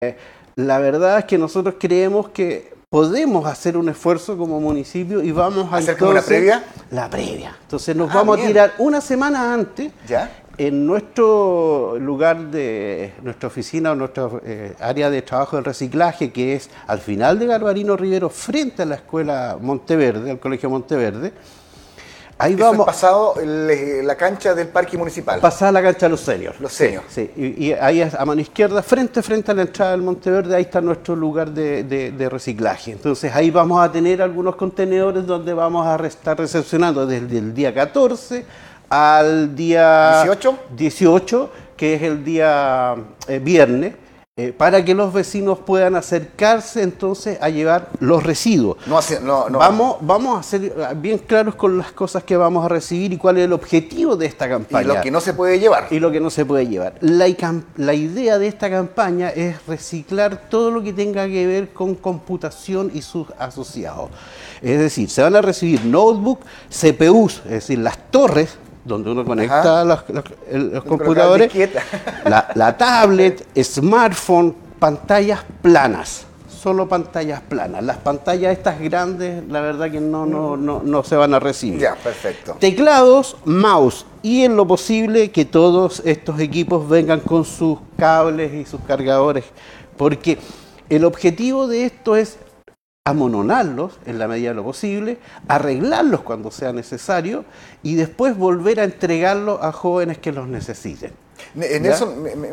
La verdad es que nosotros creemos que podemos hacer un esfuerzo como municipio y vamos a ¿Hacer como una previa? La previa. Entonces nos vamos a tirar una semana antes. ¿Ya? En nuestro lugar nuestra oficina o nuestra área de trabajo de reciclaje, que es al final de Garbarino Rivero, frente a la escuela Monteverde, al colegio Monteverde, ahí Eso vamos. es pasado la cancha del parque municipal. Pasada la cancha de los seniors. Los seniors. Sí. Y ahí a mano izquierda, frente a la entrada del Monteverde, ahí está nuestro lugar de reciclaje. Entonces ahí vamos a tener algunos contenedores donde vamos a estar recepcionando desde el día 14 al día 18, que es el día viernes, para que los vecinos puedan acercarse entonces a llevar los residuos. Vamos a ser bien claros con las cosas que vamos a recibir y cuál es el objetivo de esta campaña. Y lo que no se puede llevar. Y lo que no se puede llevar. La idea de esta campaña es reciclar todo lo que tenga que ver con computación y sus asociados. Es decir, se van a recibir notebooks, CPUs, es decir, las torres donde uno conecta los computadores, la tablet, smartphone, pantallas planas, solo pantallas planas. Las pantallas estas grandes, la verdad que no se van a recibir. Ya, perfecto. Teclados, mouse y en lo posible que todos estos equipos vengan con sus cables y sus cargadores, porque el objetivo de esto es amononarlos en la medida de lo posible, arreglarlos cuando sea necesario y después volver a entregarlos a jóvenes que los necesiten. Nelson,